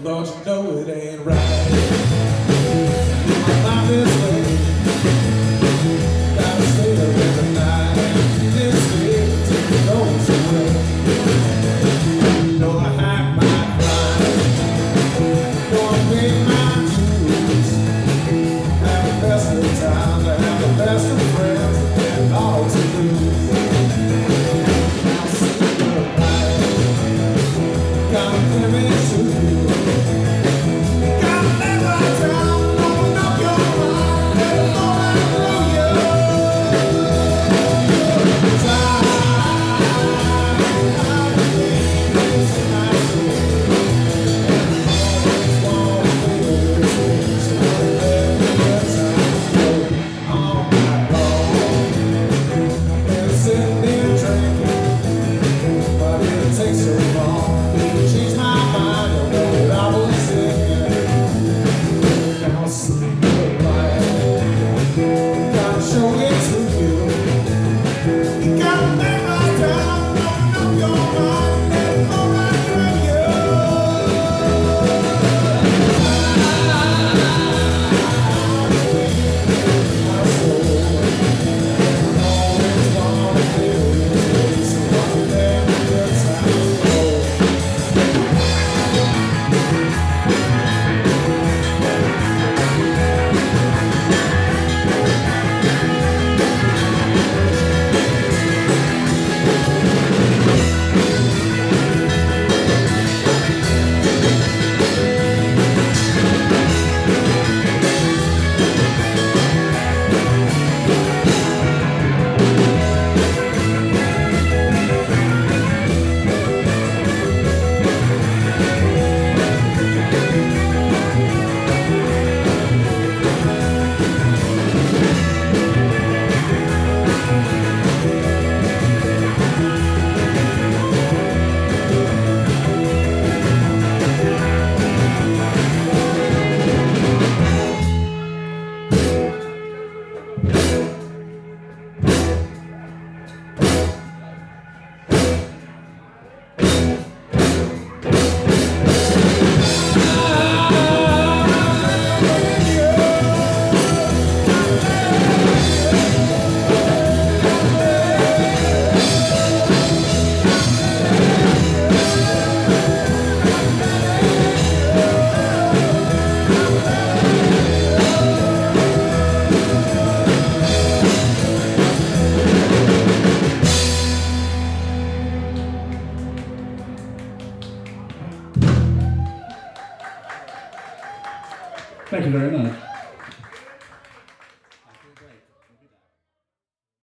Lord, you know it ain't right. My mind is late. Gotta stay up in the night. This day till it goes away. You know I have my crime. Know I pay my dues. Have the best of times. I have the best of friends and all to lose. Now see the light. Gotta give it to you. Gotta let right down. Open up your mind. Let it flow right through you. Thank you very much.